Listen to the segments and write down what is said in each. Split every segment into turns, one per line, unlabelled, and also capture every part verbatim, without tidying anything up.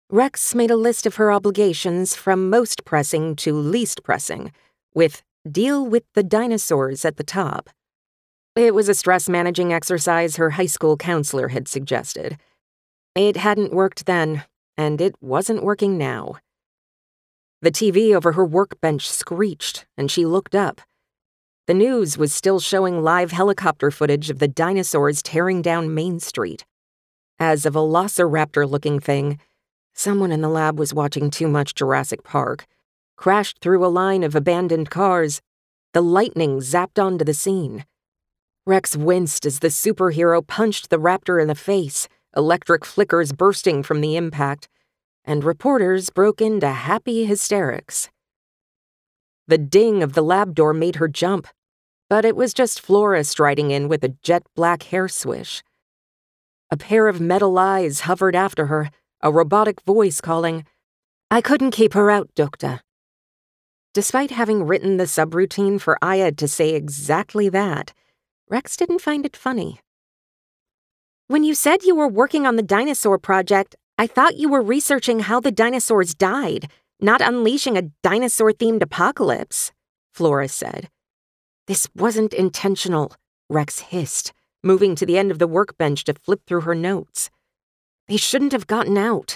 Rex made a list of her obligations from most pressing to least pressing, with deal with the dinosaurs at the top. It was a stress-managing exercise her high school counselor had suggested. It hadn't worked then, and it wasn't working now. The T V over her workbench screeched, and she looked up. The news was still showing live helicopter footage of the dinosaurs tearing down Main Street. As a velociraptor-looking thing, someone in the lab was watching too much Jurassic Park, crashed through a line of abandoned cars. The lightning zapped onto the scene. Rex winced as the superhero punched the raptor in the face, electric flickers bursting from the impact, and reporters broke into happy hysterics. The ding of the lab door made her jump, but it was just Flora striding in with a jet-black hair swish. A pair of metal eyes hovered after her, a robotic voice calling, "I couldn't keep her out, Doctor." Despite having written the subroutine for Aya to say exactly that, Rex didn't find it funny. "When you said you were working on the dinosaur project, I thought you were researching how the dinosaurs died, not unleashing a dinosaur-themed apocalypse," Flora said. "This wasn't intentional," Rex hissed, moving to the end of the workbench to flip through her notes. "They shouldn't have gotten out."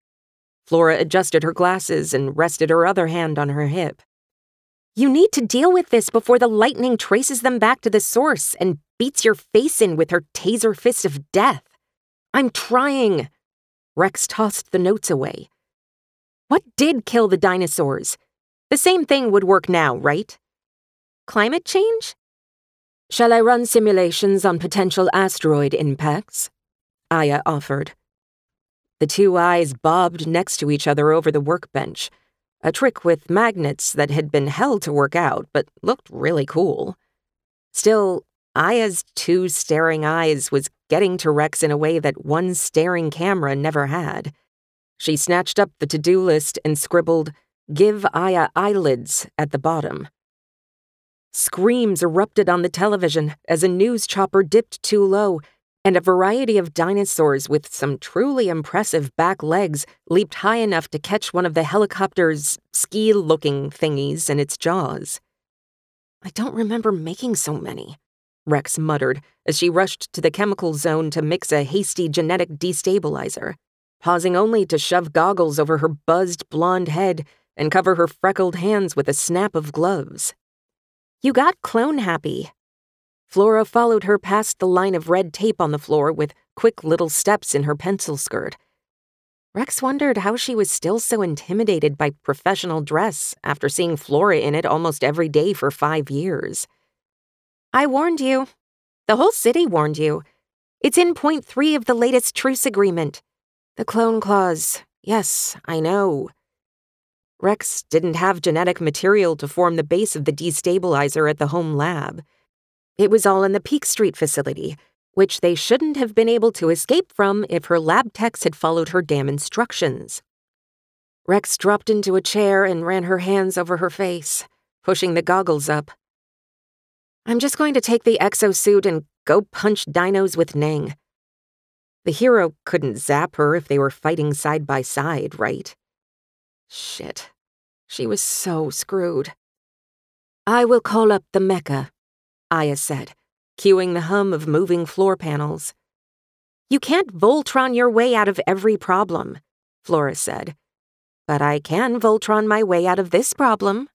Flora adjusted her glasses and rested her other hand on her hip. "You need to deal with this before the lightning traces them back to the source and beats your face in with her taser fist of death." "I'm trying." Rex tossed the notes away. "What did kill the dinosaurs? The same thing would work now, right? Climate change?" "Shall I run simulations on potential asteroid impacts?" Aya offered. The two eyes bobbed next to each other over the workbench, a trick with magnets that had been hell to work out but looked really cool. Still, Aya's two staring eyes was getting to Rex in a way that one staring camera never had. She snatched up the to-do list and scribbled, "Give Aya eyelids" at the bottom. Screams erupted on the television as a news chopper dipped too low, and a variety of dinosaurs with some truly impressive back legs leaped high enough to catch one of the helicopter's ski-looking thingies in its jaws. "I don't remember making so many," Rex muttered as she rushed to the chemical zone to mix a hasty genetic destabilizer, pausing only to shove goggles over her buzzed blonde head and cover her freckled hands with a snap of gloves. "You got clone happy." Flora followed her past the line of red tape on the floor with quick little steps in her pencil skirt. Rex wondered how she was still so intimidated by professional dress after seeing Flora in it almost every day for five years. "I warned you. The whole city warned you. It's in point three of the latest truce agreement. The clone clause. Yes, I know." Rex didn't have genetic material to form the base of the destabilizer at the home lab. It was all in the Peak Street facility, which they shouldn't have been able to escape from if her lab techs had followed her damn instructions. Rex dropped into a chair and ran her hands over her face, pushing the goggles up. "I'm just going to take the exosuit and go punch dinos with Ning." The hero couldn't zap her if they were fighting side by side, right? Shit. She was so screwed. "I will call up the mecha," Aya said, cueing the hum of moving floor panels. "You can't Voltron your way out of every problem," Flora said. "But I can Voltron my way out of this problem."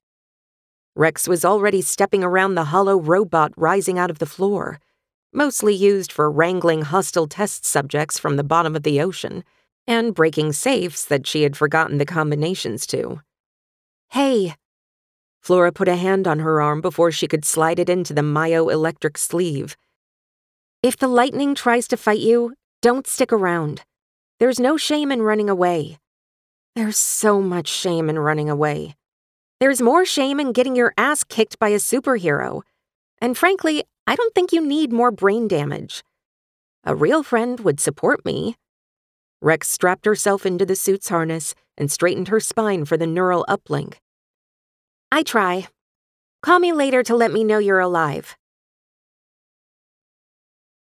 Rex was already stepping around the hollow robot rising out of the floor, mostly used for wrangling hostile test subjects from the bottom of the ocean, and breaking safes that she had forgotten the combinations to. "Hey." Flora put a hand on her arm before she could slide it into the myo-electric sleeve. "If the lightning tries to fight you, don't stick around. There's no shame in running away." "There's so much shame in running away. There's more shame in getting your ass kicked by a superhero. And frankly, I don't think you need more brain damage. A real friend would support me." Rex strapped herself into the suit's harness and straightened her spine for the neural uplink. "I try. Call me later to let me know you're alive."